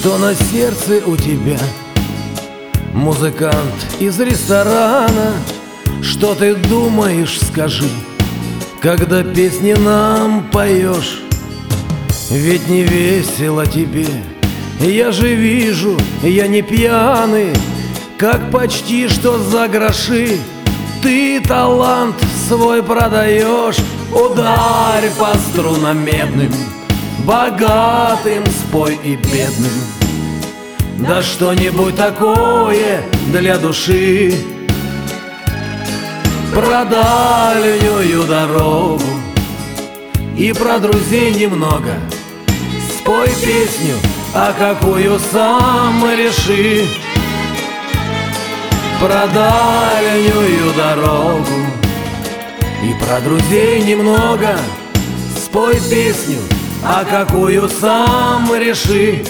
Что на сердце у тебя, музыкант из ресторана? Что ты думаешь, скажи, когда песни нам поешь? Ведь не весело тебе, я же вижу, я не пьяный, как почти что за гроши ты талант свой продаешь. Ударь по струнам медным, богатым спой и бедным, да что-нибудь такое для души. Про дальнюю дорогу и про друзей немного спой песню, а какую сам реши. Про дальнюю дорогу и про друзей немного спой песню, а какую сам реши.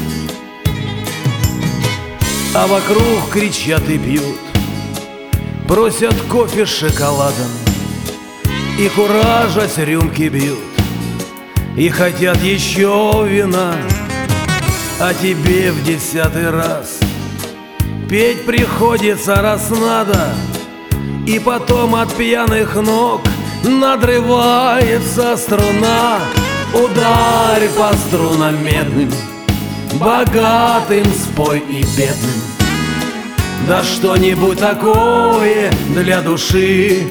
А вокруг кричат и пьют, просят кофе с шоколадом, и куражась рюмки бьют, и хотят еще вина. А тебе в 10-й раз петь приходится, раз надо, и потом от пьяных ног надрывается струна. Ударь по струнам медным, богатым спой и бедным, да что-нибудь такое для души.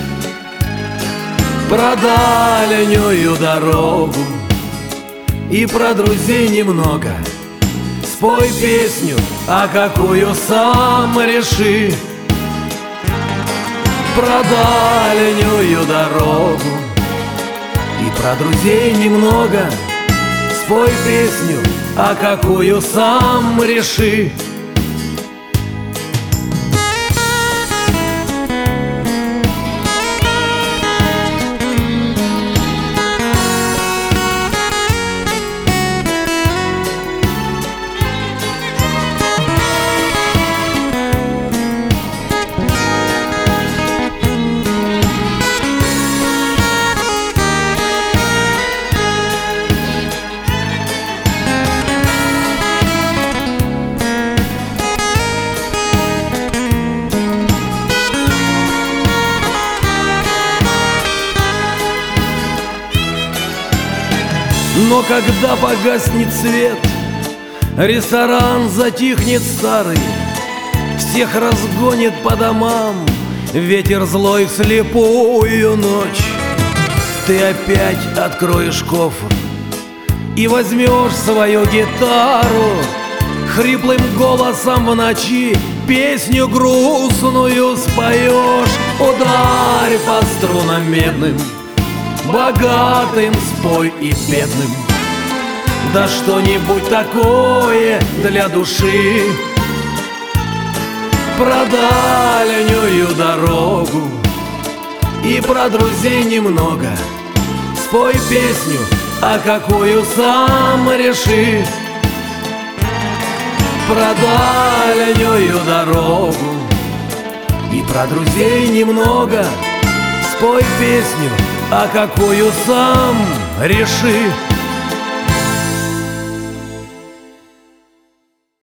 Про дальнюю дорогу и про друзей немного спой песню, а какую сам реши. Про дальнюю дорогу и про друзей немного спой песню, а какую сам реши. Но когда погаснет свет, ресторан затихнет старый, всех разгонит по домам ветер злой в слепую ночь. Ты опять откроешь кофр и возьмешь свою гитару, хриплым голосом в ночи песню грустную споешь. Ударь по струнам медным, богатым спой и бедным, да что-нибудь такое для души. Про дальнюю дорогу и про друзей немного спой песню, а какую сам реши. Про дальнюю дорогу и про друзей немного спой песню, а какую сам реши.